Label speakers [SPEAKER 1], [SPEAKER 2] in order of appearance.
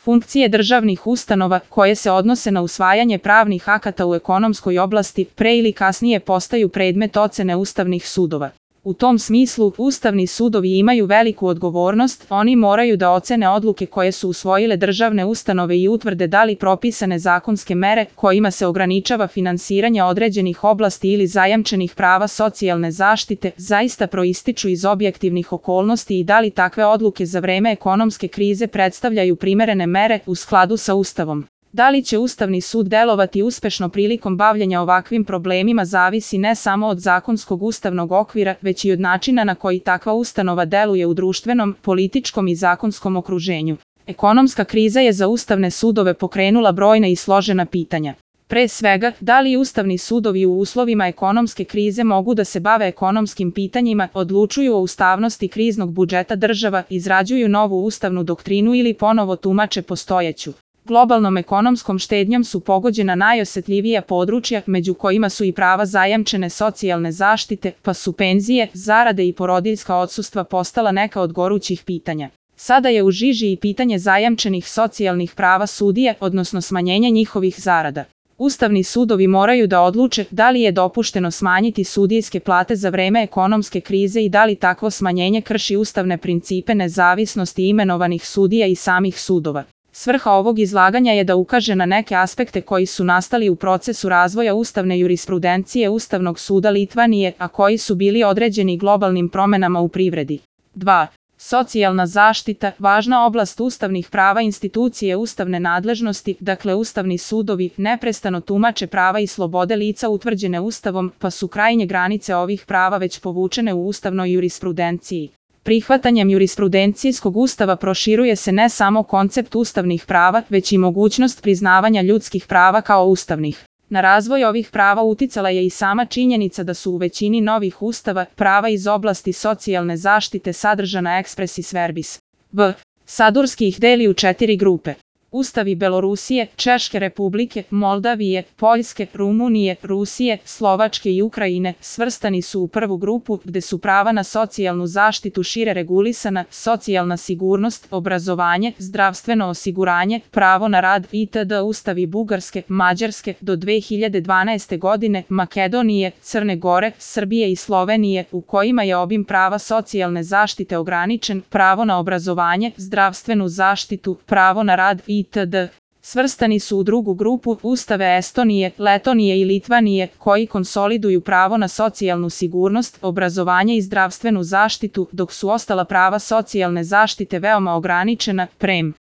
[SPEAKER 1] Funkcije državnih ustanova, koje se odnose na usvajanje pravnih akata u ekonomskoj oblasti, pre ili kasnije postaju predmet ocene ustavnih sudova. U tom smislu, ustavni sudovi imaju veliku odgovornost, oni moraju da ocene odluke koje su usvojile državne ustanove i utvrde da li propisane zakonske mere, kojima se ograničava finansiranje određenih oblasti ili zajamčenih prava socijalne zaštite, zaista proističu iz objektivnih okolnosti i da li takve odluke za vreme ekonomske krize predstavljaju primerene mere u skladu sa Ustavom. Da li će Ustavni sud delovati uspešno prilikom bavljenja ovakvim problemima zavisi ne samo od zakonskog ustavnog okvira, već i od načina na koji takva ustanova deluje u društvenom, političkom i zakonskom okruženju. Ekonomska kriza je za ustavne sudove pokrenula brojna i složena pitanja. Pre svega, da li ustavni sudovi u uslovima ekonomske krize mogu da se bave ekonomskim pitanjima, odlučuju o ustavnosti kriznog budžeta država, izrađuju novu ustavnu doktrinu ili ponovo tumače postojeću. Globalnom ekonomskom štednjom su pogođena najosetljivija područja, među kojima su i prava zajamčene socijalne zaštite, pa su penzije, zarade i porodiljska odsustva postala neka od gorućih pitanja. Sada je u žiži i pitanje zajamčenih socijalnih prava sudija, odnosno smanjenja njihovih zarada. Ustavni sudovi moraju da odluče da li je dopušteno smanjiti sudijske plate za vreme ekonomske krize i da li takvo smanjenje krši ustavne principe nezavisnosti imenovanih sudija i samih sudova. Svrha ovog izlaganja je da ukaže na neke aspekte koji su nastali u procesu razvoja ustavne jurisprudencije Ustavnog suda Litvanije, a koji su bili određeni globalnim promenama u privredi. 2. Socijalna zaštita, važna oblast ustavnih prava institucije ustavne nadležnosti, dakle ustavni sudovi, neprestano tumače prava i slobode lica utvrđene Ustavom, pa su krajnje granice ovih prava već povučene u ustavnoj jurisprudenciji. Prihvatanjem jurisprudencijskog ustava proširuje se ne samo koncept ustavnih prava, već i mogućnost priznavanja ljudskih prava kao ustavnih. Na razvoj ovih prava uticala je i sama činjenica da su u većini novih ustava prava iz oblasti socijalne zaštite sadržana expressis verbis. B. Sadurski ih deli u 4 grupe. Ustavi Belorusije, Češke republike, Moldavije, Poljske, Rumunije, Rusije, Slovačke i Ukrajine svrstani su u prvu grupu, gde su prava na socijalnu zaštitu šire regulisana, socijalna sigurnost, obrazovanje, zdravstveno osiguranje, pravo na rad itd. Ustavi Bugarske, Mađarske, do 2012. godine, Makedonije, Crne Gore, Srbije i Slovenije, u kojima je obim prava socijalne zaštite ograničen, pravo na obrazovanje, zdravstvenu zaštitu, pravo na rad itd. Svrstani su u drugu grupu ustave Estonije, Letonije i Litvanije, koji konsoliduju pravo na socijalnu sigurnost, obrazovanje i zdravstvenu zaštitu, dok su ostala prava socijalne zaštite veoma ograničena, prem.